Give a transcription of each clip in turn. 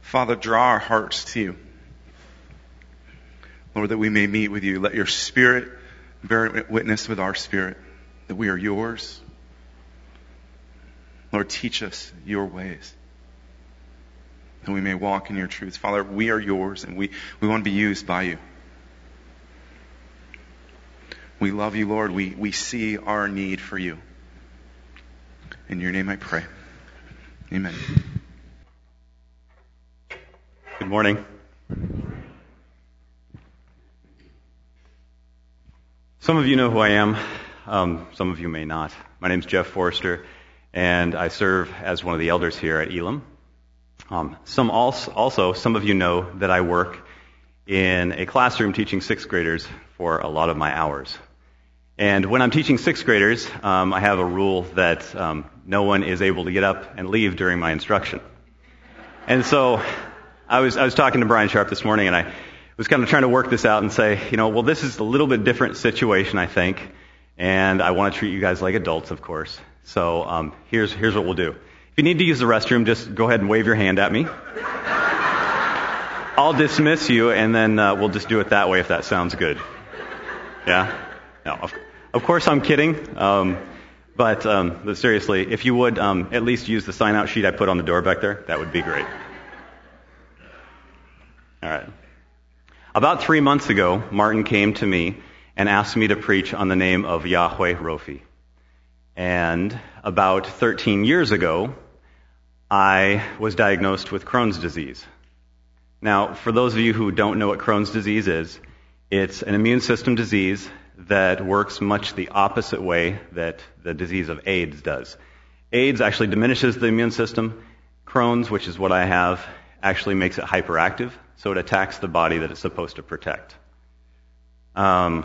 Father, draw our hearts to you. Lord, that we may meet with you. Let your Spirit bear witness with our spirit that we are yours. Lord, teach us your ways, that we may walk in your truth. Father, we are yours, and we want to be used by you. We love you, Lord. We see our need for you. In your name I pray. Amen. Good morning. Some of you know who I am. Some of you may not. My name's Jeff Forrester, and I serve as one of the elders here at Elam. Some of you know that I work in a classroom teaching sixth graders for a lot of my hours. And when I'm teaching sixth graders, I have a rule that no one is able to get up and leave during my instruction. And so I was talking to Brian Sharp this morning, and I was kind of trying to work this out and say, well, this is a little bit different situation, I think, and I want to treat you guys like adults, of course. So here's what we'll do. If you need to use the restroom, just go ahead and wave your hand at me. I'll dismiss you, and then we'll just do it that way if that sounds good. Yeah? No, of course I'm kidding, but seriously, if you would at least use the sign-out sheet I put on the door back there, that would be great. All right. About 3 months ago, Martin came to me and asked me to preach on the name of Yahweh Rophi. And about 13 years ago, I was diagnosed with Crohn's disease. Now, for those of you who don't know what Crohn's disease is, it's an immune system disease that works much the opposite way that the disease of AIDS does. AIDS actually diminishes the immune system. Crohn's, which is what I have, actually makes it hyperactive, so it attacks the body that it's supposed to protect. At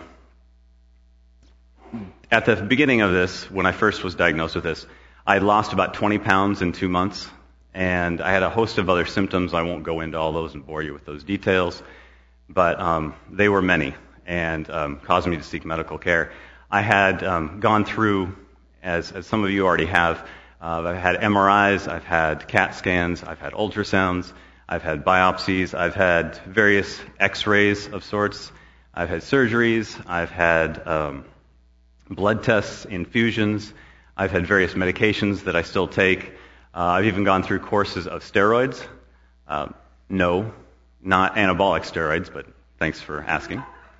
the beginning of this, when I first was diagnosed with this, I had lost about 20 pounds in 2 months, and I had a host of other symptoms. I won't go into all those and bore you with those details, but they were many and caused me to seek medical care. I had gone through, as some of you already have, I've had MRIs, I've had CAT scans, I've had ultrasounds, I've had biopsies, I've had various x-rays of sorts, I've had surgeries, I've had blood tests, infusions, I've had various medications that I still take. I've even gone through courses of steroids. No, not anabolic steroids, but thanks for asking.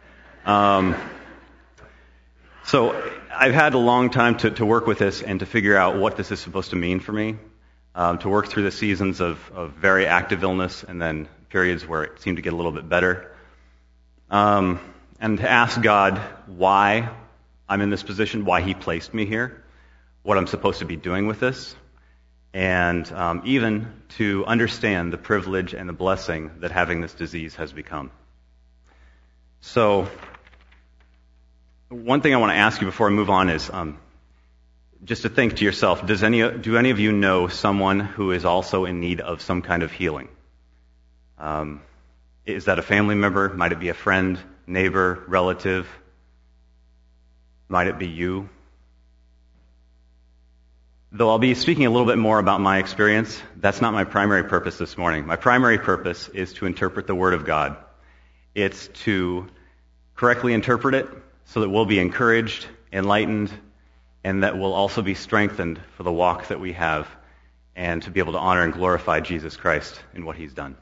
So I've had a long time to work with this and to figure out what this is supposed to mean for me. To work through the seasons of very active illness and then periods where it seemed to get a little bit better. And to ask God why I'm in this position, why He placed me here, what I'm supposed to be doing with this, and even to understand the privilege and the blessing that having this disease has become. So, one thing I want to ask you before I move on is just to think to yourself, do any of you know someone who is also in need of some kind of healing? Is that a family member? Might it be a friend, neighbor, relative? Might it be you? Though I'll be speaking a little bit more about my experience, that's not my primary purpose this morning. My primary purpose is to interpret the Word of God. It's to correctly interpret it so that we'll be encouraged, enlightened, and that we'll also be strengthened for the walk that we have and to be able to honor and glorify Jesus Christ in what He's done.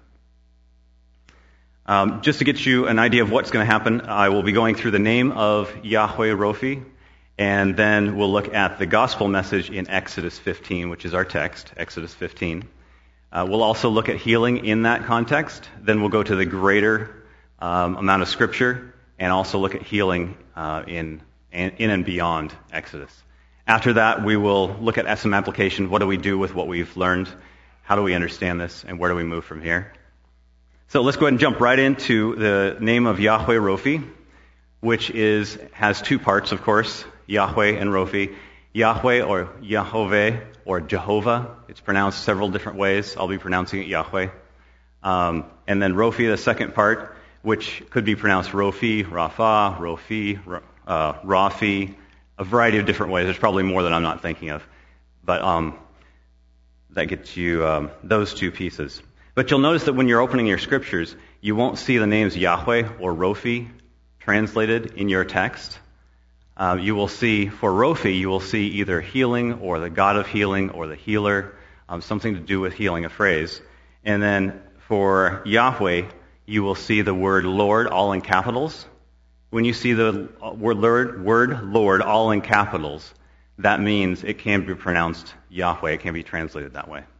Just to get you an idea of what's going to happen, I will be going through the name of Yahweh Rophi, and then we'll look at the gospel message in Exodus 15, which is our text, Exodus 15. We'll also look at healing in that context. Then we'll go to the greater amount of Scripture and also look at healing in and beyond Exodus. After that, we will look at some application. What do we do with what we've learned? How do we understand this? And where do we move from here? So let's go ahead and jump right into the name of Yahweh Rophi, which has two parts, of course, Yahweh and Rophi. Yahweh or Yahoveh or Jehovah. It's pronounced several different ways. I'll be pronouncing it Yahweh. And then Rophi, the second part, which could be pronounced Rofi, Rapha, Rofi, Rafi, a variety of different ways. There's probably more that I'm not thinking of. But that gets you those two pieces. But you'll notice that when you're opening your scriptures, you won't see the names Yahweh or Rophi translated in your text. You will see, for Rophi, you will see either healing or the God of healing or the healer, something to do with healing, a phrase. And then for Yahweh, you will see the word Lord all in capitals. When you see the word Lord all in capitals, that means it can be pronounced Yahweh. It can be translated that way.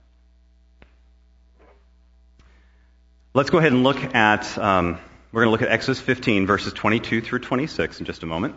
Let's go ahead and look at, we're going to look at Exodus 15, verses 22 through 26 in just a moment.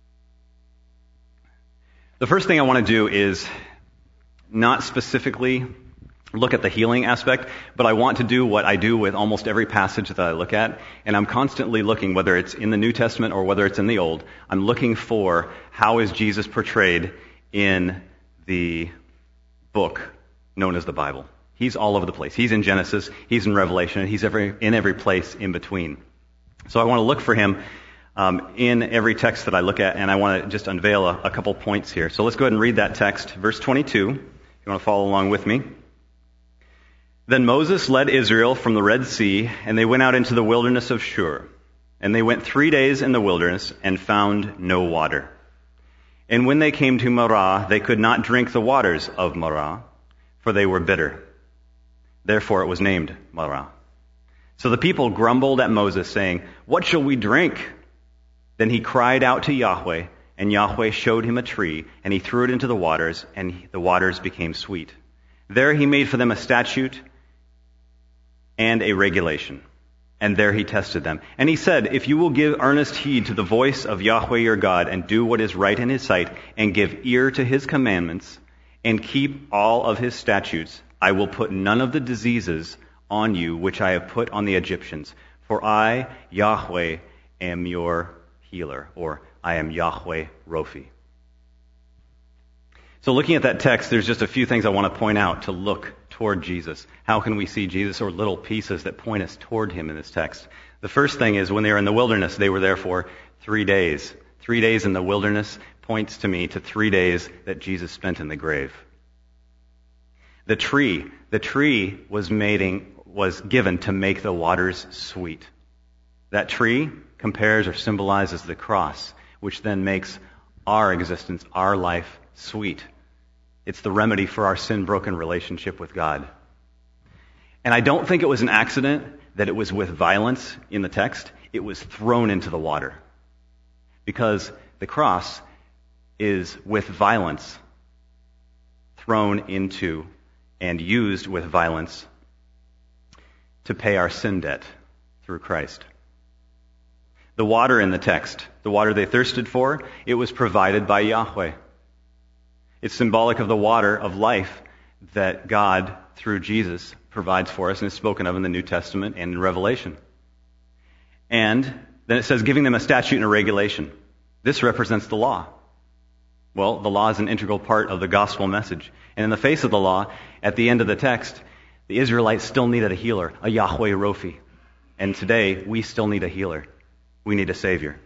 The first thing I want to do is not specifically look at the healing aspect, but I want to do what I do with almost every passage that I look at, and I'm constantly looking, whether it's in the New Testament or whether it's in the Old, I'm looking for how is Jesus portrayed in the book known as the Bible. He's all over the place. He's in Genesis, he's in Revelation, and he's in every place in between. So I want to look for him in every text that I look at, and I want to just unveil a couple points here. So let's go ahead and read that text, verse 22, if you want to follow along with me. Then Moses led Israel from the Red Sea, and they went out into the wilderness of Shur. And they went 3 days in the wilderness and found no water. And when they came to Marah, they could not drink the waters of Marah, for they were bitter. Therefore it was named Marah. So the people grumbled at Moses, saying, "What shall we drink?" Then he cried out to Yahweh, and Yahweh showed him a tree, and he threw it into the waters, and the waters became sweet. There he made for them a statute and a regulation. And there he tested them. And he said, "If you will give earnest heed to the voice of Yahweh your God, and do what is right in his sight, and give ear to his commandments, and keep all of his statutes, I will put none of the diseases on you which I have put on the Egyptians. For I, Yahweh, am your healer," or I am Yahweh Rophi. So looking at that text, there's just a few things I want to point out to look toward Jesus. How can we see Jesus, or little pieces that point us toward him in this text? The first thing is when they were in the wilderness, they were there for 3 days. 3 days in the wilderness points to me to 3 days that Jesus spent in the grave. The tree was given to make the waters sweet. That tree compares or symbolizes the cross, which then makes our existence, our life, sweet. It's the remedy for our sin-broken relationship with God. And I don't think it was an accident that it was with violence in the text. It was thrown into the water. Because the cross is with violence thrown into and used with violence to pay our sin debt through Christ. The water in the text, the water they thirsted for, it was provided by Yahweh. It's symbolic of the water of life that God, through Jesus, provides for us and is spoken of in the New Testament and in Revelation. And then it says, giving them a statute and a regulation. This represents the law. Well, the law is an integral part of the gospel message. And in the face of the law, at the end of the text, the Israelites still needed a healer, a Yahweh Rophi. And today, we still need a healer. We need a Savior.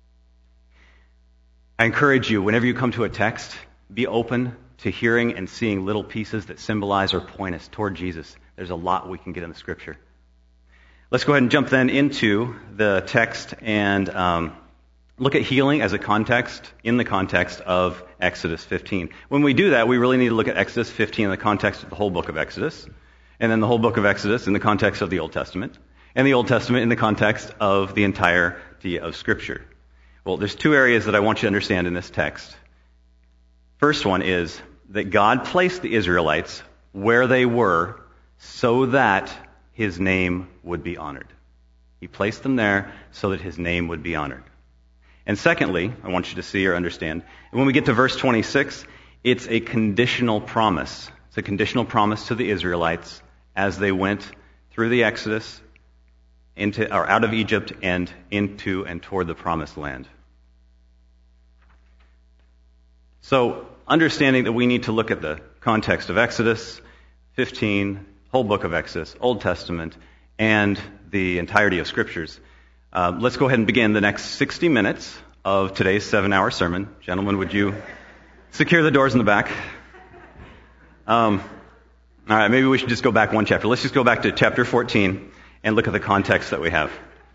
I encourage you, whenever you come to a text, be open to hearing and seeing little pieces that symbolize or point us toward Jesus. There's a lot we can get in the Scripture. Let's go ahead and jump then into the text and look at healing as a context, in the context of Exodus 15. When we do that, we really need to look at Exodus 15 in the context of the whole book of Exodus, and then the whole book of Exodus in the context of the Old Testament, and the Old Testament in the context of the entirety of Scripture. Well, there's 2 areas that I want you to understand in this text. First one is that God placed the Israelites where they were so that his name would be honored. He placed them there so that his name would be honored. And secondly, I want you to see or understand, when we get to verse 26, it's a conditional promise. It's a conditional promise to the Israelites as they went through the Exodus out of Egypt and into and toward the promised land. So, understanding that we need to look at the context of Exodus 15, whole book of Exodus, Old Testament, and the entirety of Scriptures, let's go ahead and begin the next 60 minutes of today's 7-hour sermon. Gentlemen, would you secure the doors in the back? All right, maybe we should just go back one chapter. Let's just go back to chapter 14 and look at the context that we have.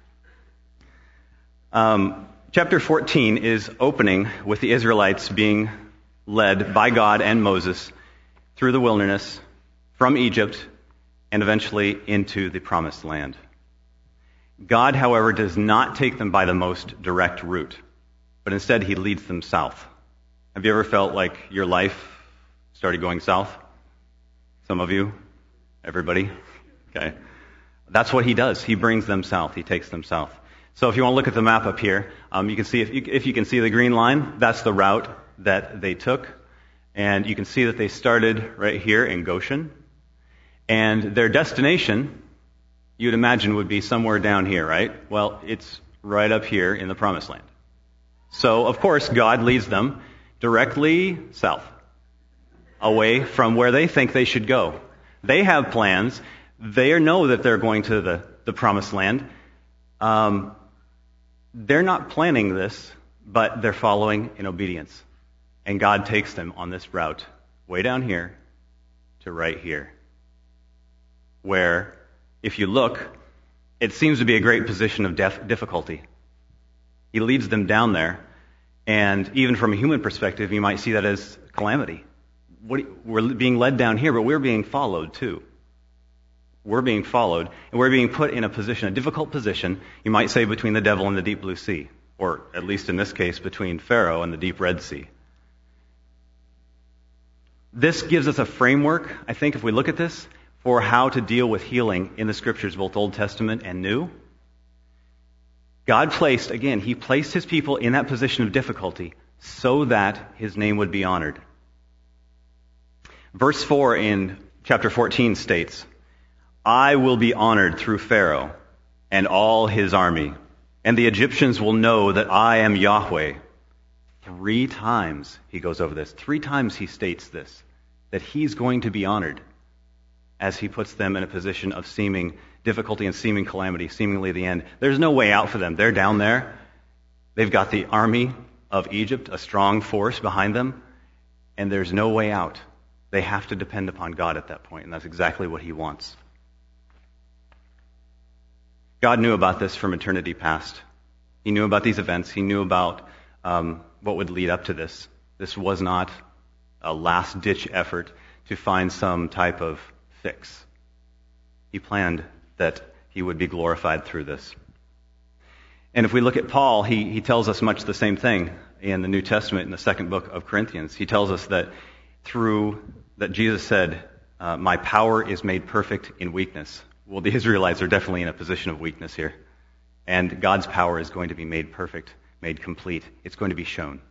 Chapter 14 is opening with the Israelites being led by God and Moses through the wilderness, from Egypt, and eventually into the promised land. God, however, does not take them by the most direct route, but instead he leads them south. Have you ever felt like your life started going south? Some of you? Everybody? Okay. That's what he does. He brings them south. He takes them south. So if you want to look at the map up here, you can see, if you can see the green line, that's the route that they took. And you can see that they started right here in Goshen. And their destination, you'd imagine, would be somewhere down here, right? Well, it's right up here in the Promised Land. So, of course, God leads them directly south, away from where they think they should go. They have plans. They know that they're going to the Promised Land. They're not planning this, but they're following in obedience. And God takes them on this route, way down here to right here, where, if you look, it seems to be a great position of difficulty. He leads them down there, and even from a human perspective, you might see that as calamity. We're being led down here, but we're being followed too. We're being followed, and we're being put in a difficult position, you might say, between the devil and the deep blue sea, or at least in this case, between Pharaoh and the deep Red Sea. This gives us a framework, I think, if we look at this, for how to deal with healing in the Scriptures, both Old Testament and New. God placed his people in that position of difficulty so that his name would be honored. Verse 4 in chapter 14 states, I will be honored through Pharaoh and all his army, and the Egyptians will know that I am Yahweh. 3 times he goes over this. 3 times he states this, that he's going to be honored as he puts them in a position of seeming difficulty and seeming calamity, seemingly the end. There's no way out for them. They're down there. They've got the army of Egypt, a strong force behind them, and there's no way out. They have to depend upon God at that point, and that's exactly what he wants. God knew about this from eternity past. He knew about these events. He knew about what would lead up to this. This was not a last-ditch effort to find some type of fix. He planned that he would be glorified through this. And if we look at Paul, he tells us much the same thing in the New Testament, in the 2nd book of Corinthians. He tells us that that Jesus said, my power is made perfect in weakness. Well, the Israelites are definitely in a position of weakness here. And God's power is going to be made perfect, made complete. It's going to be shown.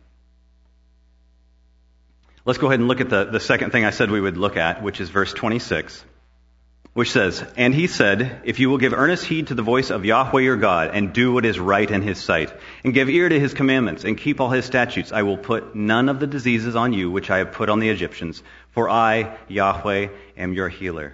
Let's go ahead and look at the second thing I said we would look at, which is verse 26, which says, And he said, If you will give earnest heed to the voice of Yahweh your God, and do what is right in his sight, and give ear to his commandments, and keep all his statutes, I will put none of the diseases on you which I have put on the Egyptians, for I, Yahweh, am your healer.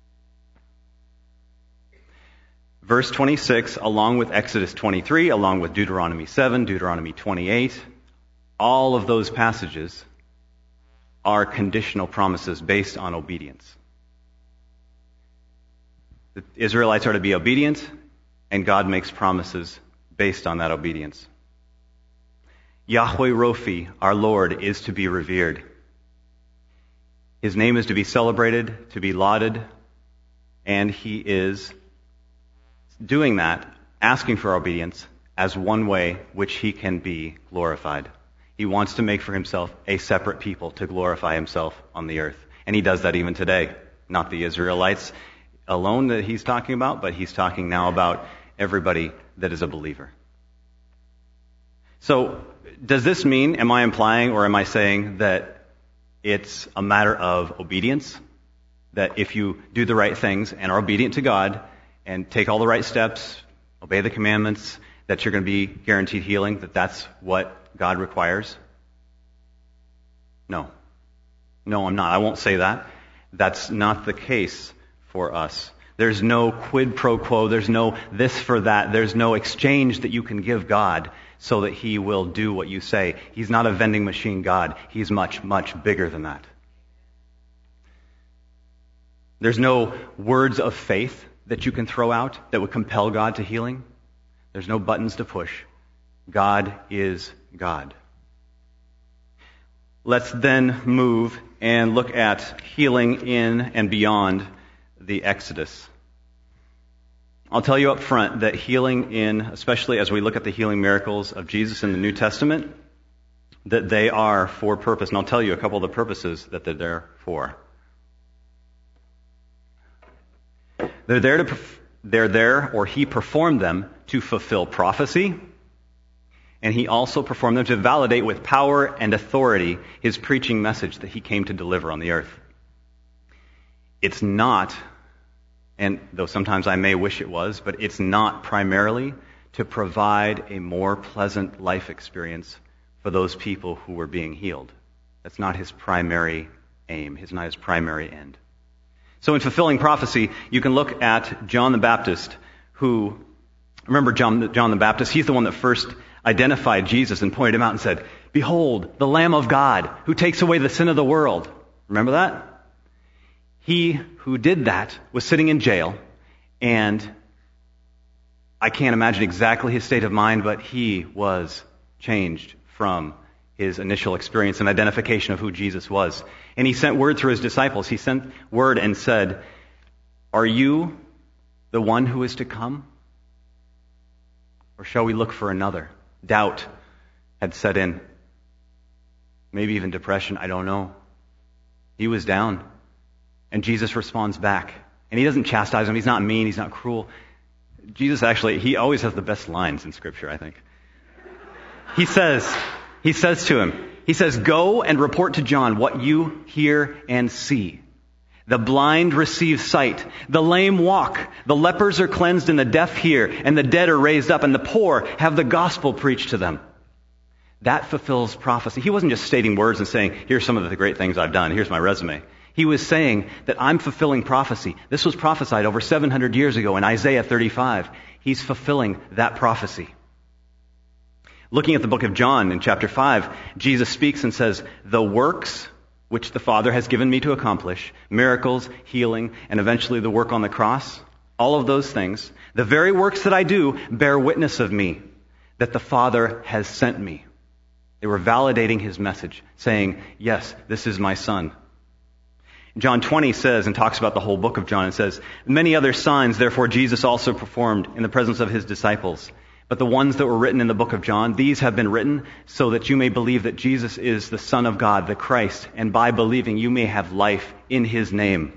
Verse 26, along with Exodus 23, along with Deuteronomy 7, Deuteronomy 28, all of those passages are conditional promises based on obedience. The Israelites are to be obedient, and God makes promises based on that obedience. Yahweh Rophi, our Lord, is to be revered. His name is to be celebrated, to be lauded, and he is doing that, asking for obedience, as one way which he can be glorified. He wants to make for himself a separate people to glorify himself on the earth. And he does that even today. Not the Israelites alone that he's talking about, but he's talking now about everybody that is a believer. So, does this mean, am I implying or am I saying that it's a matter of obedience? That if you do the right things and are obedient to God and take all the right steps, obey the commandments, that you're going to be guaranteed healing, that's what God requires? No. No, I'm not. I won't say that. That's not the case for us. There's no quid pro quo. There's no this for that. There's no exchange that you can give God so that he will do what you say. He's not a vending machine God. He's much, much bigger than that. There's no words of faith that you can throw out that would compel God to healing. There's no buttons to push. God is God. Let's then move and look at healing in and beyond the Exodus. I'll tell you up front that healing in, especially as we look at the healing miracles of Jesus in the New Testament, that they are for purpose. And I'll tell you a couple of the purposes that they're there for. They're there, or he performed them to fulfill prophecy, and he also performed them to validate with power and authority his preaching message that he came to deliver on the earth. It's not, and though sometimes I may wish it was, but it's not primarily to provide a more pleasant life experience for those people who were being healed. That's not his primary aim. It's not his primary end. So in fulfilling prophecy, you can look at John the Baptist, who, remember John the Baptist, he's the one that first identified Jesus and pointed him out and said, "Behold, the Lamb of God, who takes away the sin of the world." Remember that? He who did that was sitting in jail, and I can't imagine exactly his state of mind, but he was changed from his initial experience and identification of who Jesus was. And he sent word through his disciples. He sent word and said, "Are you the one who is to come? Or shall we look for another?" Doubt had set in. Maybe even depression, I don't know. He was down. And Jesus responds back. And he doesn't chastise him. He's not mean. He's not cruel. Jesus actually, he always has the best lines in Scripture, I think. He says to him, he says, "Go and report to John what you hear and see. The blind receive sight, the lame walk, the lepers are cleansed and the deaf hear, and the dead are raised up, and the poor have the gospel preached to them." That fulfills prophecy. He wasn't just stating words and saying, "Here's some of the great things I've done. Here's my resume." He was saying that I'm fulfilling prophecy. This was prophesied over 700 years ago in Isaiah 35. He's fulfilling that prophecy. Looking at the book of John in chapter 5, Jesus speaks and says, "The works which the Father has given me to accomplish," miracles, healing, and eventually the work on the cross, all of those things, "the very works that I do bear witness of me, that the Father has sent me." They were validating his message, saying, "Yes, this is my Son." John 20 says, and talks about the whole book of John, and says, "Many other signs, therefore, Jesus also performed in the presence of his disciples. But the ones that were written in the book of John, these have been written so that you may believe that Jesus is the Son of God, the Christ, and by believing you may have life in his name."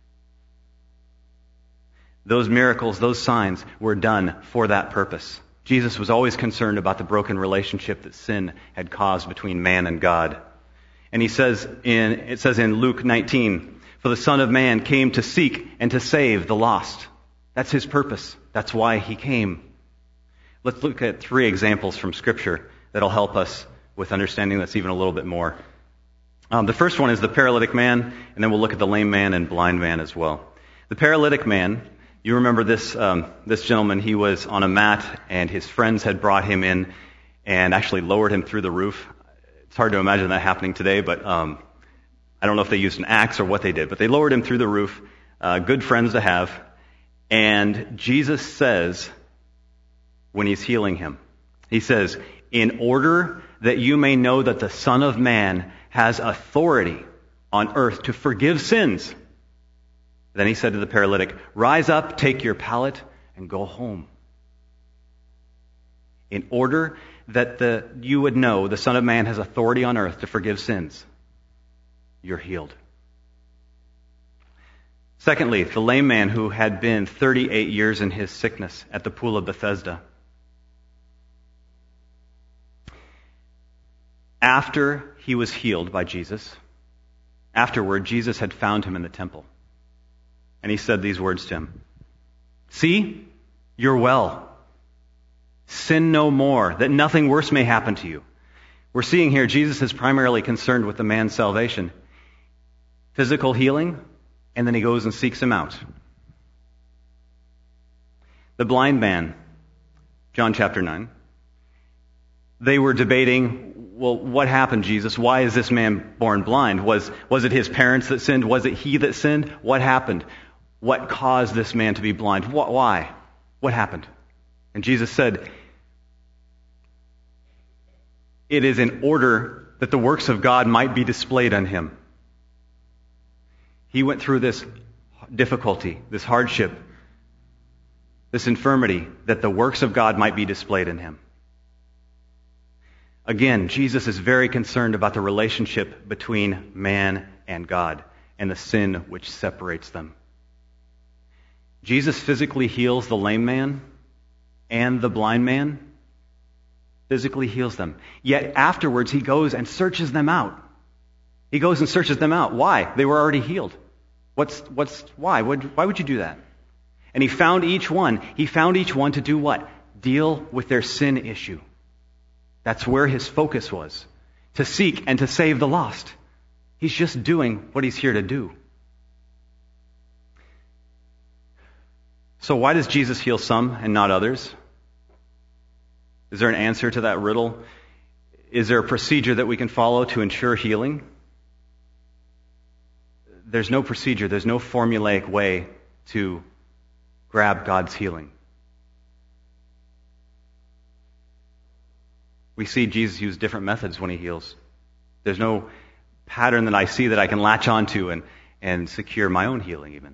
Those miracles, those signs were done for that purpose. Jesus was always concerned about the broken relationship that sin had caused between man and God. And it says in Luke 19, "For the Son of Man came to seek and to save the lost." That's his purpose. That's why he came. Let's look at 3 examples from Scripture that'll help us with understanding this even a little bit more. The first one is the paralytic man, and then we'll look at the lame man and blind man as well. The paralytic man, you remember this gentleman, he was on a mat, and his friends had brought him in and actually lowered him through the roof. It's hard to imagine that happening today, but I don't know if they used an axe or what they did, but they lowered him through the roof. Good friends to have. And Jesus says, when he's healing him, he says, "In order that you may know that the Son of Man has authority on earth to forgive sins." Then he said to the paralytic, "Rise up, take your pallet, and go home." In order that you would know the Son of Man has authority on earth to forgive sins, you're healed. Secondly, the lame man who had been 38 years in his sickness at the pool of Bethesda. After he was healed by Jesus, afterward, Jesus had found him in the temple. And he said these words to him, "See, you're well. Sin no more, that nothing worse may happen to you." We're seeing here Jesus is primarily concerned with the man's salvation. Physical healing, and then he goes and seeks him out. The blind man, John chapter 9. they were debating, well, what happened, Jesus? Why is this man born blind? Was it his parents that sinned? Was it he that sinned? What happened? What caused this man to be blind? Why? What happened? And Jesus said, it is in order that the works of God might be displayed on him. He went through this difficulty, this hardship, this infirmity, that the works of God might be displayed in him. Again, Jesus is very concerned about the relationship between man and God and the sin which separates them. Jesus physically heals the lame man and the blind man. Physically heals them. Yet afterwards, he goes and searches them out. He goes and searches them out. Why? They were already healed. Why? Why would you do that? And he found each one. He found each one to do what? Deal with their sin issue. That's where his focus was. To seek and to save the lost. He's just doing what he's here to do. So why does Jesus heal some and not others? Is there an answer to that riddle? Is there a procedure that we can follow to ensure healing? There's no procedure. There's no formulaic way to grab God's healing. We see Jesus use different methods when he heals. There's no pattern that I see that I can latch onto and secure my own healing even.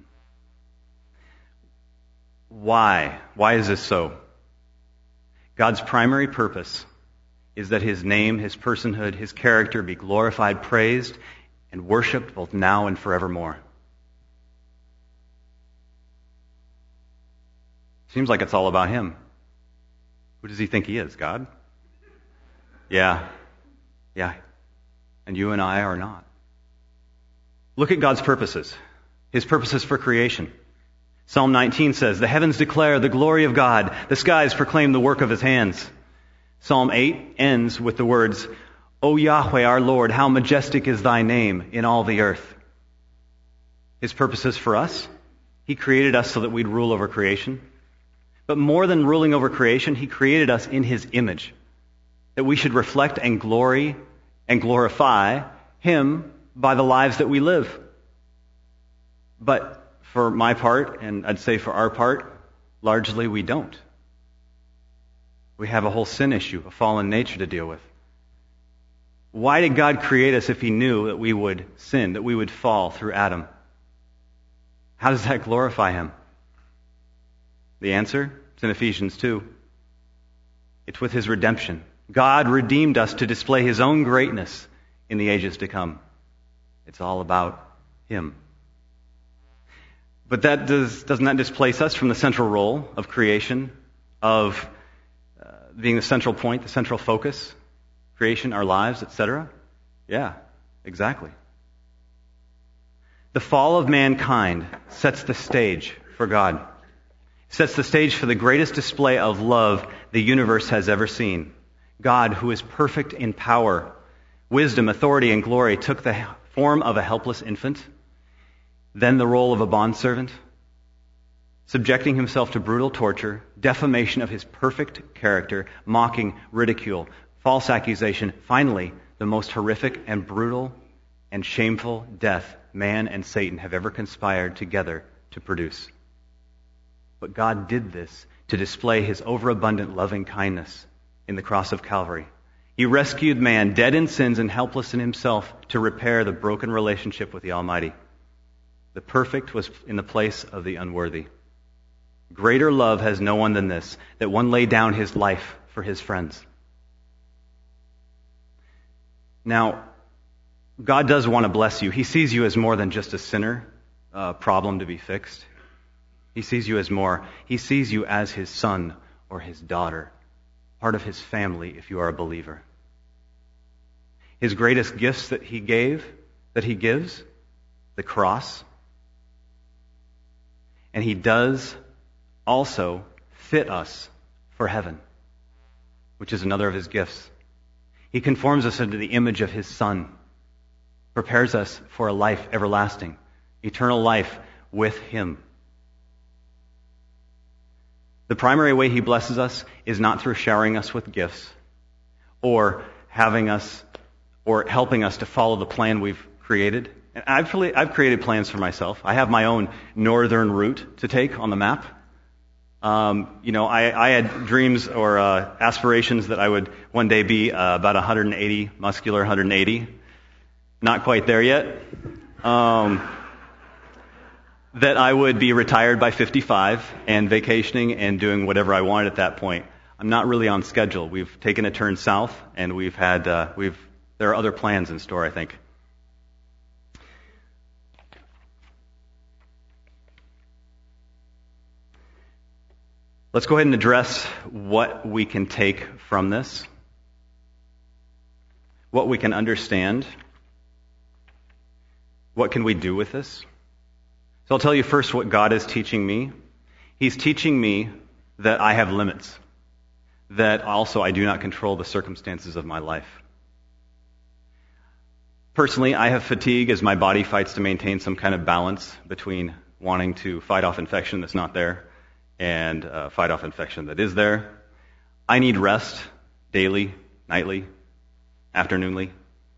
Why? Why is this so? God's primary purpose is that his name, his personhood, his character be glorified, praised, and worshiped both now and forevermore. Seems like it's all about him. Who does he think he is? God? Yeah. And you and I are not. Look at God's purposes. His purposes for creation. Psalm 19 says, the heavens declare the glory of God. The skies proclaim the work of his hands. Psalm 8 ends with the words, O Yahweh, our Lord, how majestic is thy name in all the earth. His purposes for us, he created us so that we'd rule over creation. But more than ruling over creation, he created us in his image, that we should reflect and glory and glorify him by the lives that we live. But for my part, and I'd say for our part, largely we don't. We have a whole sin issue, a fallen nature to deal with. Why did God create us if he knew that we would sin, that we would fall through Adam? How does that glorify him? The answer is in Ephesians 2. It's with his redemption. God redeemed us to display his own greatness in the ages to come. It's all about him. But doesn't that displace us from the central role of creation, of being the central point, the central focus, creation, our lives, etc.? Yeah, exactly. The fall of mankind sets the stage for God. Sets the stage for the greatest display of love the universe has ever seen. God, who is perfect in power, wisdom, authority, and glory, took the form of a helpless infant, then the role of a bondservant, subjecting himself to brutal torture, defamation of his perfect character, mocking, ridicule, false accusation, finally, the most horrific and brutal and shameful death man and Satan have ever conspired together to produce. But God did this to display his overabundant loving kindness in the cross of Calvary. He rescued man, dead in sins and helpless in himself, to repair the broken relationship with the Almighty. The perfect was in the place of the unworthy. Greater love has no one than this, that one lay down his life for his friends. Now, God does want to bless you. He sees you as more than just a sinner, a problem to be fixed. He sees you as more. He sees you as his son or his daughter, part of his family if you are a believer. His greatest gifts that he gives, the cross. And he does also fit us for heaven, which is another of his gifts. He conforms us into the image of his Son, prepares us for a life everlasting, eternal life with him. The primary way he blesses us is not through showering us with gifts or having us or helping us to follow the plan we've created. And I've created plans for myself. I have my own northern route to take on the map. I had dreams or aspirations that I would one day be about 180, muscular 180. Not quite there yet. That I would be retired by 55 and vacationing and doing whatever I wanted at that point. I'm not really on schedule. We've taken a turn south, and there are other plans in store, I think. Let's go ahead and address what we can take from this, what we can understand, what can we do with this. So I'll tell you first what God is teaching me. He's teaching me that I have limits, that also I do not control the circumstances of my life. Personally, I have fatigue as my body fights to maintain some kind of balance between wanting to fight off infection that's not there and fight off infection that is there. I need rest daily, nightly, afternoonly.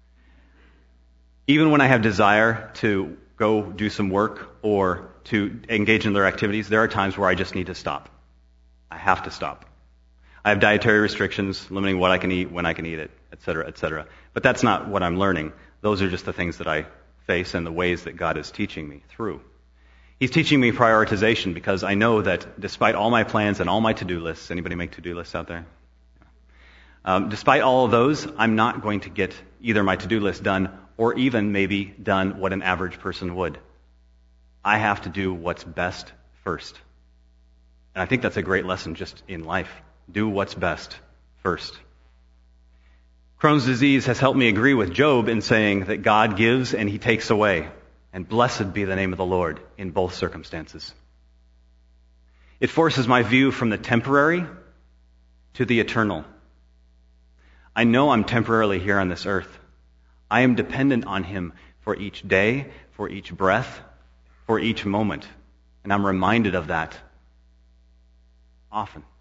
Even when I have desire to go do some work or to engage in their activities, there are times where I just need to stop. I have to stop. I have dietary restrictions limiting what I can eat, when I can eat it, etc., etc. But that's not what I'm learning. Those are just the things that I face and the ways that God is teaching me through. He's teaching me prioritization because I know that despite all my plans and all my to-do lists, anybody make to-do lists out there? Despite all of those, I'm not going to get either my to-do list done or even maybe done what an average person would. I have to do what's best first. And I think that's a great lesson just in life. Do what's best first. Crohn's disease has helped me agree with Job in saying that God gives and He takes away. And blessed be the name of the Lord in both circumstances. It forces my view from the temporary to the eternal. I know I'm temporarily here on this earth. I am dependent on Him for each day, for each breath, for each moment. And I'm reminded of that often.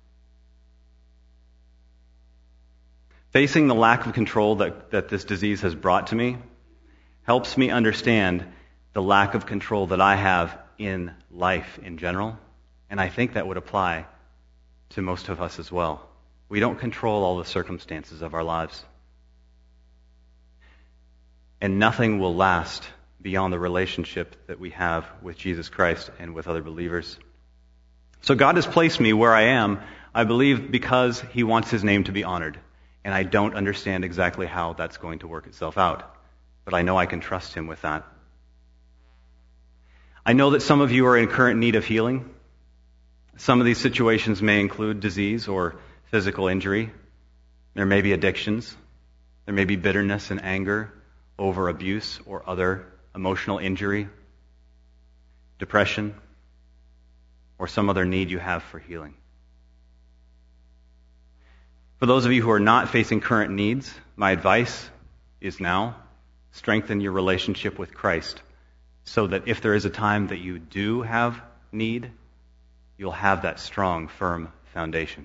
Facing the lack of control that this disease has brought to me helps me understand the lack of control that I have in life in general. And I think that would apply to most of us as well. We don't control all the circumstances of our lives. And nothing will last beyond the relationship that we have with Jesus Christ and with other believers. So God has placed me where I am, I believe, because He wants His name to be honored. And I don't understand exactly how that's going to work itself out. But I know I can trust Him with that. I know that some of you are in current need of healing. Some of these situations may include disease or physical injury. There may be addictions. There may be bitterness and anger over abuse or other emotional injury, depression, or some other need you have for healing. For those of you who are not facing current needs, my advice is now strengthen your relationship with Christ so that if there is a time that you do have need, you'll have that strong, firm foundation.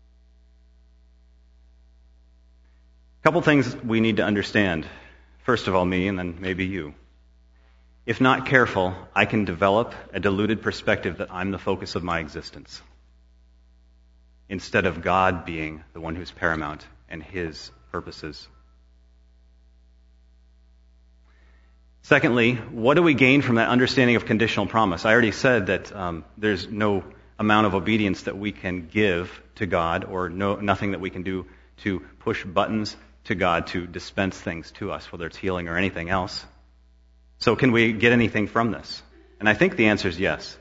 A couple things we need to understand. First of all, me, and then maybe you. If not careful, I can develop a deluded perspective that I'm the focus of my existence, instead of God being the one who's paramount and His purposes. Secondly, what do we gain from that understanding of conditional promise? I already said that there's no amount of obedience that we can give to God, or nothing that we can do to push buttons to God to dispense things to us, whether it's healing or anything else. So can we get anything from this? And I think the answer is yes.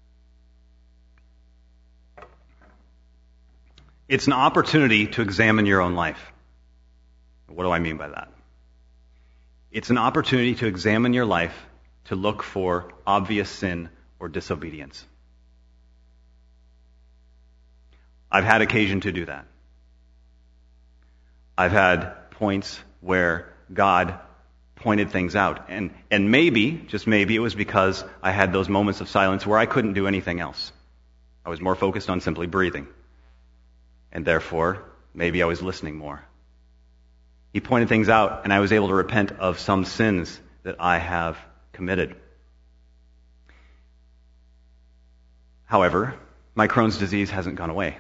It's an opportunity to examine your own life. What do I mean by that? It's an opportunity to examine your life to look for obvious sin or disobedience. I've had occasion to do that. I've had points where God pointed things out. And maybe, just maybe, it was because I had those moments of silence where I couldn't do anything else. I was more focused on simply breathing. And therefore, maybe I was listening more. He pointed things out, and I was able to repent of some sins that I have committed. However, my Crohn's disease hasn't gone away.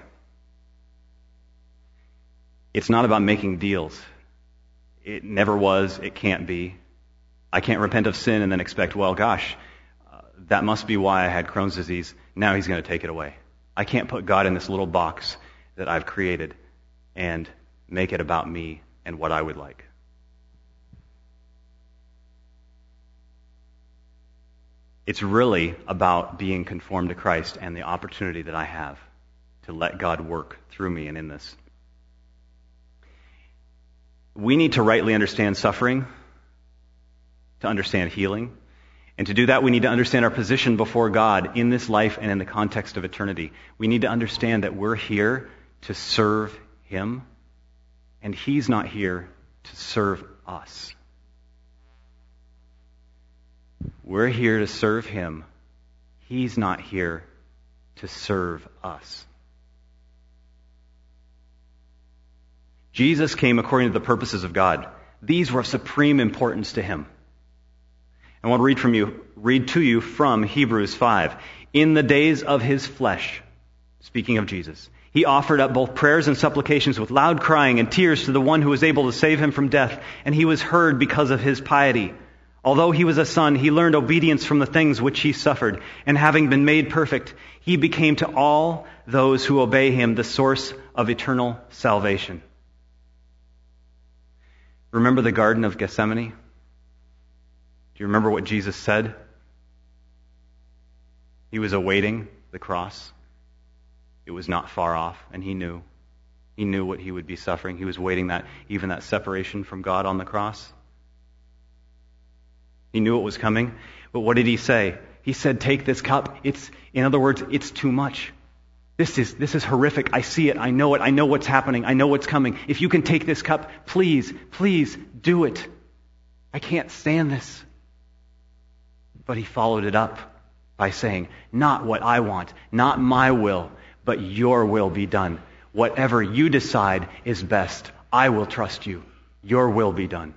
It's not about making deals. It never was. It can't be. I can't repent of sin and then expect, well, gosh, that must be why I had Crohn's disease. Now he's going to take it away. I can't put God in this little box that I've created and make it about me and what I would like. It's really about being conformed to Christ and the opportunity that I have to let God work through me and in this. We need to rightly understand suffering, to understand healing. And to do that, we need to understand our position before God in this life and in the context of eternity. We need to understand that we're here to serve Him, and He's not here to serve us. We're here to serve Him. He's not here to serve us. Jesus came according to the purposes of God. These were of supreme importance to Him. I want to read to you from Hebrews 5. In the days of His flesh, speaking of Jesus, He offered up both prayers and supplications with loud crying and tears to the one who was able to save Him from death, and He was heard because of His piety. Although He was a son, He learned obedience from the things which He suffered, and having been made perfect, He became to all those who obey Him the source of eternal salvation. Remember the Garden of Gethsemane? Do you remember what Jesus said? He was awaiting the cross. It was not far off, and He knew. He knew what He would be suffering. He was waiting even that separation from God on the cross. He knew it was coming. But what did He say? He said, take this cup. In other words, it's too much. This is horrific. I see it. I know it. I know what's happening. I know what's coming. If you can take this cup, please do it. I can't stand this. But He followed it up by saying, not what I want, not my will, but your will be done. Whatever you decide is best, I will trust you. Your will be done.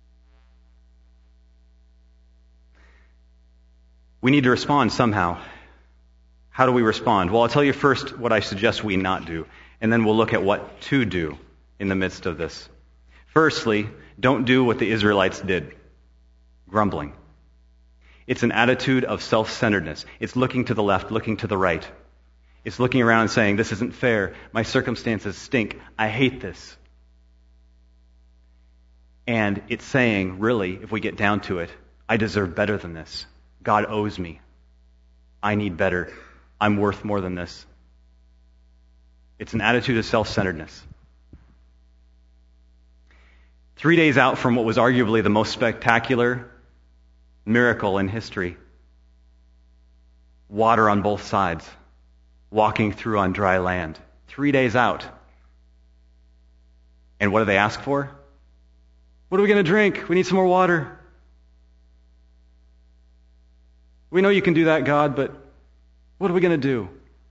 We need to respond somehow. How do we respond? Well, I'll tell you first what I suggest we not do, and then we'll look at what to do in the midst of this. Firstly, don't do what the Israelites did, grumbling. It's an attitude of self-centeredness. It's looking to the left, looking to the right. It's looking around and saying, this isn't fair. My circumstances stink. I hate this. And it's saying, really, if we get down to it, I deserve better than this. God owes me. I need better. I'm worth more than this. It's an attitude of self-centeredness. 3 days out from what was arguably the most spectacular miracle in history, water on both sides, walking through on dry land. 3 days out. And what do they ask for? What are we going to drink? We need some more water. We know you can do that, God, but what are we going to do?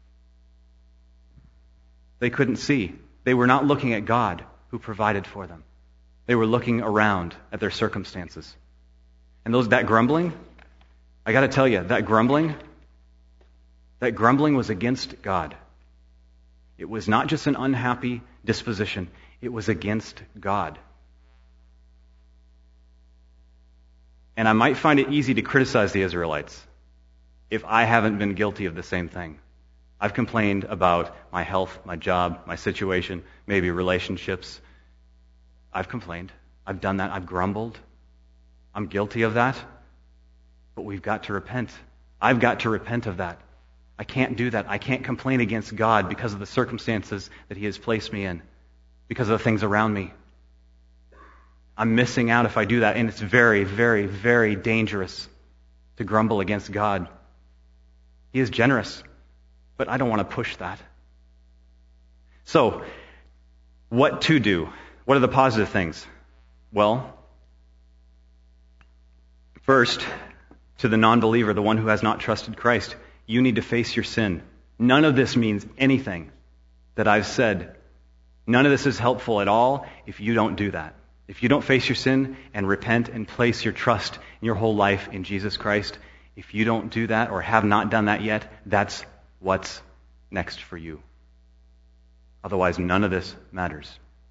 They couldn't see. They were not looking at God who provided for them. They were looking around at their circumstances. And that grumbling, I got to tell you, that grumbling was against God. It was not just an unhappy disposition. It was against God. And I might find it easy to criticize the Israelites if I haven't been guilty of the same thing. I've complained about my health, my job, my situation, maybe relationships. I've complained. I've done that. I've grumbled. I'm guilty of that. But we've got to repent. I've got to repent of that. I can't do that. I can't complain against God because of the circumstances that He has placed me in, because of the things around me. I'm missing out if I do that, and it's very, very, very dangerous to grumble against God. He is generous, but I don't want to push that. So, what to do? What are the positive things? Well, first, to the non-believer, the one who has not trusted Christ, you need to face your sin. None of this means anything that I've said. None of this is helpful at all if you don't do that. If you don't face your sin and repent and place your trust in your whole life in Jesus Christ, if you don't do that or have not done that yet, that's what's next for you. Otherwise, none of this matters.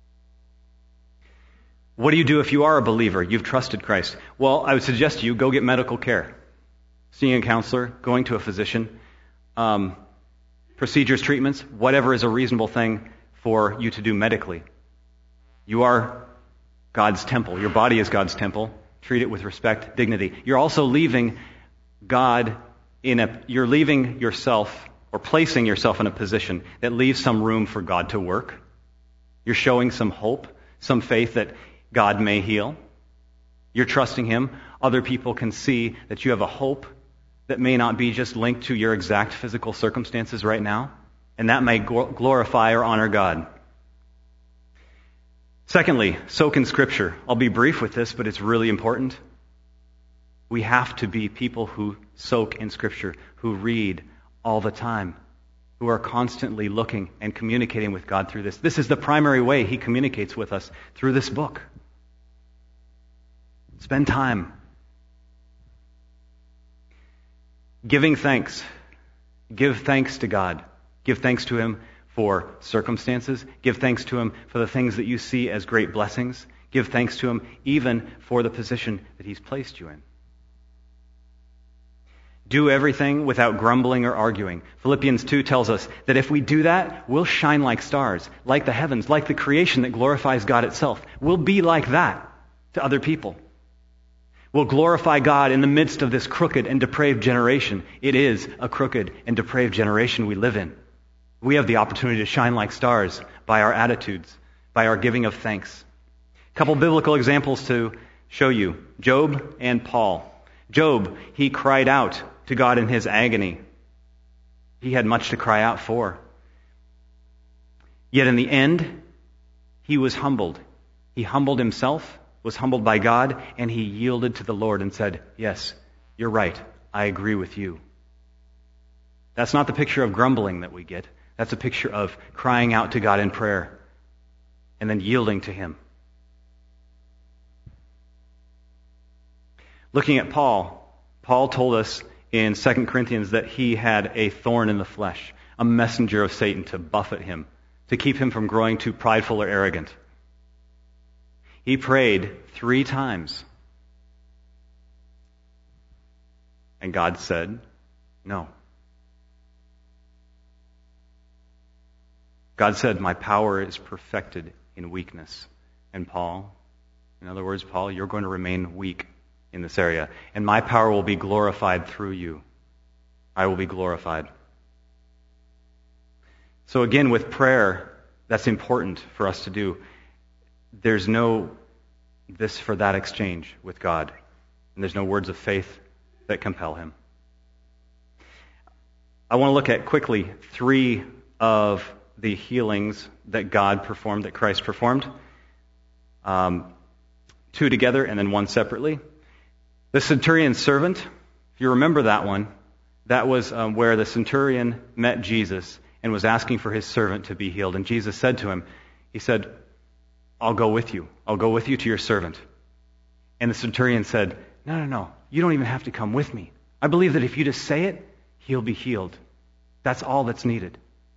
What do you do if you are a believer? You've trusted Christ. Well, I would suggest to you go get medical care. Seeing a counselor, going to a physician, procedures, treatments, whatever is a reasonable thing for you to do medically. You are God's temple. Your body is God's temple. Treat it with respect, dignity. You're also leaving God you're leaving yourself or placing yourself in a position that leaves some room for God to work. You're showing some hope, some faith that God may heal. You're trusting Him. Other people can see that you have a hope that may not be just linked to your exact physical circumstances right now, and that may glorify or honor God. Secondly, soak in Scripture. I'll be brief with this, but it's really important. We have to be people who soak in Scripture, who read all the time, who are constantly looking and communicating with God through this. This is the primary way He communicates with us, through this book. Spend time. Giving thanks. Give thanks to God. Give thanks to Him for circumstances. Give thanks to Him for the things that you see as great blessings. Give thanks to Him even for the position that He's placed you in. Do everything without grumbling or arguing. Philippians 2 tells us that if we do that, we'll shine like stars, like the heavens, like the creation that glorifies God itself. We'll be like that to other people. We'll glorify God in the midst of this crooked and depraved generation. It is a crooked and depraved generation we live in. We have the opportunity to shine like stars by our attitudes, by our giving of thanks. A couple biblical examples to show you. Job and Paul. Job, he cried out to God in his agony. He had much to cry out for. Yet in the end, he was humbled. He humbled himself, was humbled by God, and he yielded to the Lord and said, "Yes, you're right. I agree with you." That's not the picture of grumbling that we get. That's a picture of crying out to God in prayer and then yielding to Him. Looking at Paul, Paul told us in 2 Corinthians that he had a thorn in the flesh, a messenger of Satan to buffet him, to keep him from growing too prideful or arrogant. He prayed 3 times. And God said, no. God said, "My power is perfected in weakness." And Paul, in other words, Paul, you're going to remain weak in this area. And my power will be glorified through you. I will be glorified. So again, with prayer, that's important for us to do. There's no this for that exchange with God. And there's no words of faith that compel Him. I want to look at quickly 3 of the healings that God performed, that Christ performed. 2 together and then 1 separately. The centurion's servant, if you remember that one, that was where the centurion met Jesus and was asking for his servant to be healed. And Jesus said to him, He said, "I'll go with you. I'll go with you to your servant." And the centurion said, No. You don't even have to come with me. I believe that if you just say it, he'll be healed. That's all that's needed.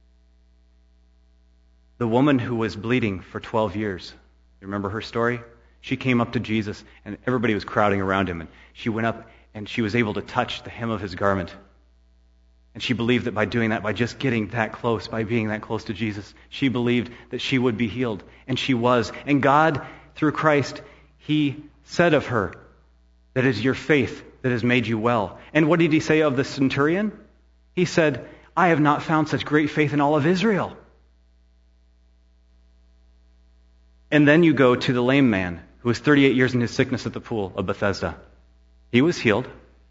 The woman who was bleeding for 12 years, you remember her story? She came up to Jesus, and everybody was crowding around him. And she went up, and she was able to touch the hem of his garment. And she believed that by doing that, by just getting that close, by being that close to Jesus, she believed that she would be healed. And she was. And God, through Christ, He said of her, that it is your faith that has made you well. And what did He say of the centurion? He said, "I have not found such great faith in all of Israel." And then you go to the lame man who was 38 years in his sickness at the pool of Bethesda. He was healed.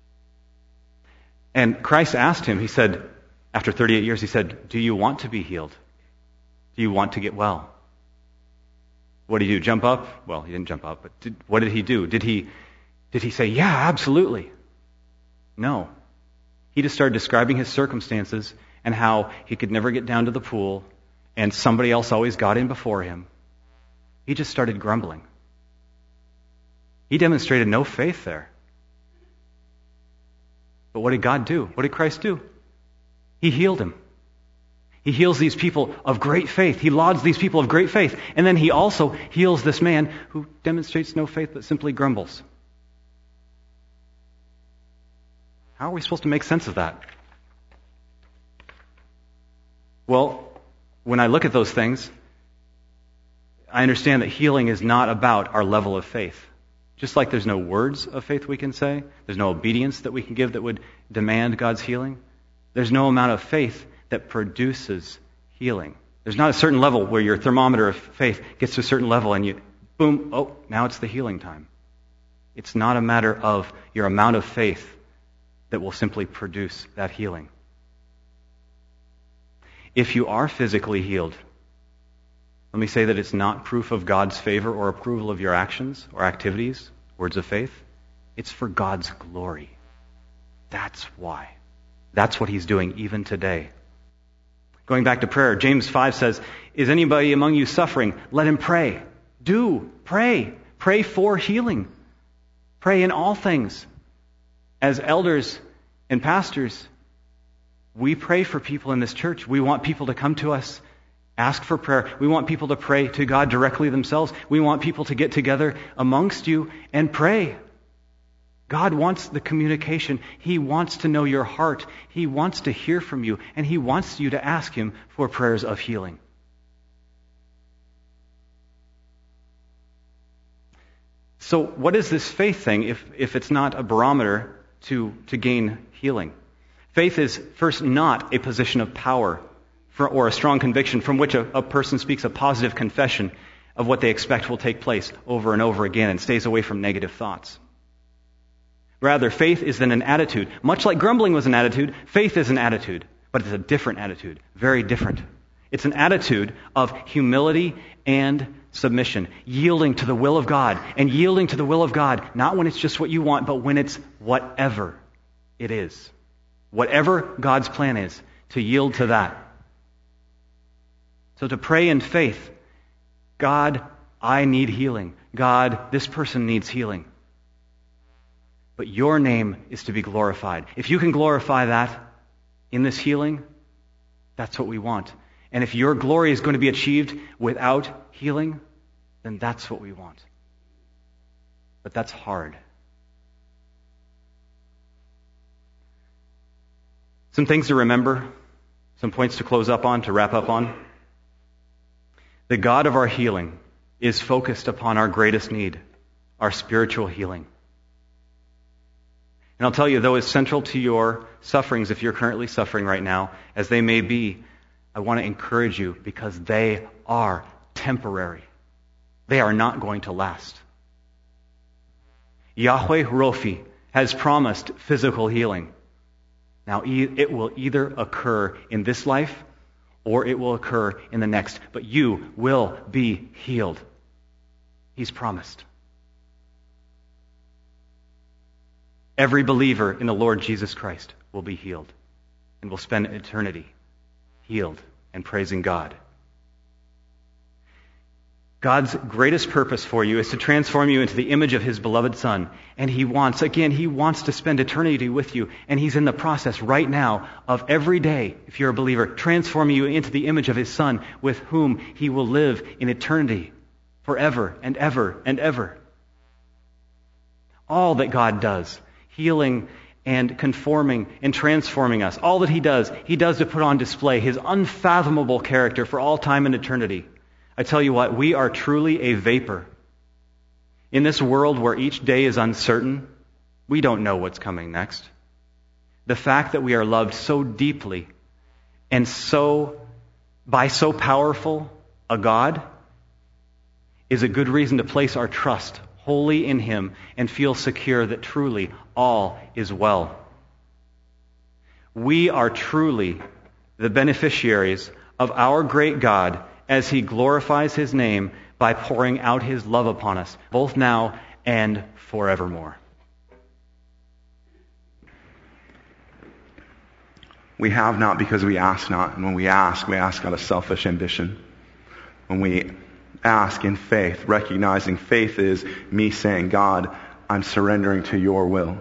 And Christ asked him, He said, after 38 years, He said, "Do you want to be healed? Do you want to get well?" What did he do? Jump up? Well, he didn't jump up, but what did he do? Did he say, "Yeah, absolutely"? No. He just started describing his circumstances and how he could never get down to the pool and somebody else always got in before him. He just started grumbling. He demonstrated no faith there. But what did God do? What did Christ do? He healed him. He heals these people of great faith. He lauds these people of great faith. And then he also heals this man who demonstrates no faith but simply grumbles. How are we supposed to make sense of that? Well, when I look at those things, I understand that healing is not about our level of faith. Just like there's no words of faith we can say, there's no obedience that we can give that would demand God's healing, there's no amount of faith that produces healing. There's not a certain level where your thermometer of faith gets to a certain level and you, boom, oh, now it's the healing time. It's not a matter of your amount of faith that will simply produce that healing. If you are physically healed, let me say that it's not proof of God's favor or approval of your actions or activities, words of faith. It's for God's glory. That's why. That's what he's doing even today. Going back to prayer, James 5 says, is anybody among you suffering? Let him pray. Do. Pray. Pray for healing. Pray in all things. As elders and pastors, we pray for people in this church. We want people to come to us, ask for prayer. We want people to pray to God directly themselves. We want people to get together amongst you and pray. God wants the communication. He wants to know your heart. He wants to hear from you, and he wants you to ask him for prayers of healing. So what is this faith thing if it's not a barometer to gain healing? Faith is first not a position of power or a strong conviction from which a person speaks a positive confession of what they expect will take place over and over again and stays away from negative thoughts. Rather, faith is then an attitude. Much like grumbling was an attitude, faith is an attitude, but it's a different attitude, very different. It's an attitude of humility and submission, yielding to the will of God, and yielding to the will of God, not when it's just what you want, but when it's whatever it is. Whatever God's plan is, to yield to that. So to pray in faith, God, I need healing. God, this person needs healing. But your name is to be glorified. If you can glorify that in this healing, that's what we want. And if your glory is going to be achieved without healing, then that's what we want. But that's hard. Some things to remember, some points to close up on, to wrap up on. The God of our healing is focused upon our greatest need, our spiritual healing. And I'll tell you, though, as central to your sufferings, if you're currently suffering right now, as they may be, I want to encourage you because they are temporary. They are not going to last. Yahweh Rofi has promised physical healing. Now, it will either occur in this life or it will occur in the next. But you will be healed. He's promised. Every believer in the Lord Jesus Christ will be healed and will spend eternity healed and praising God. God's greatest purpose for you is to transform you into the image of His beloved Son. And He wants to spend eternity with you. And He's in the process right now of every day, if you're a believer, transforming you into the image of His Son with whom He will live in eternity forever and ever and ever. All that God does, healing and conforming and transforming us, all that He does to put on display His unfathomable character for all time and eternity. I tell you what, we are truly a vapor. In this world where each day is uncertain, we don't know what's coming next. The fact that we are loved so deeply and by so powerful a God is a good reason to place our trust wholly in Him and feel secure that truly all is well. We are truly the beneficiaries of our great God as He glorifies His name by pouring out His love upon us, both now and forevermore. We have not because we ask not. And when we ask out of selfish ambition. When we ask in faith, recognizing faith is me saying, God, I'm surrendering to your will.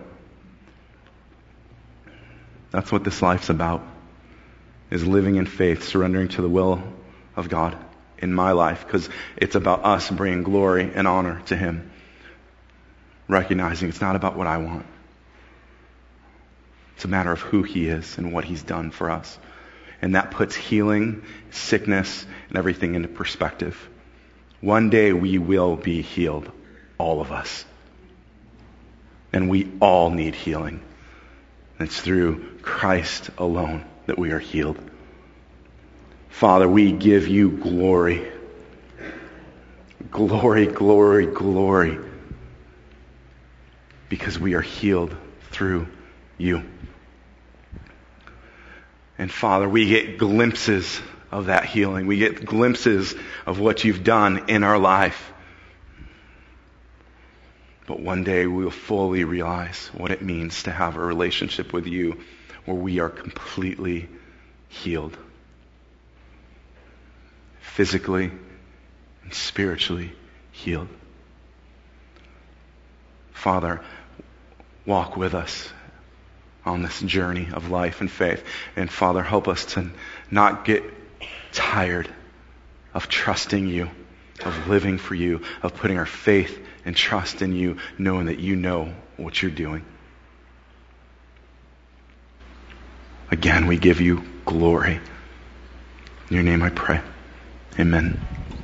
That's what this life's about, is living in faith, surrendering to the will of God in my life, because it's about us bringing glory and honor to him. Recognizing it's not about what I want. It's a matter of who he is and what he's done for us. And that puts healing, sickness, and everything into perspective. One day we will be healed, all of us. And we all need healing. It's through Christ alone that we are healed. Father, we give you glory. Glory, glory, glory. Because we are healed through you. And Father, we get glimpses of that healing. We get glimpses of what you've done in our life. But one day we will fully realize what it means to have a relationship with you where we are completely healed. Physically and spiritually healed. Father, walk with us on this journey of life and faith. And Father, help us to not get tired of trusting you, of living for you, of putting our faith and trust in you, knowing that you know what you're doing. Again, we give you glory. In your name I pray. Amen.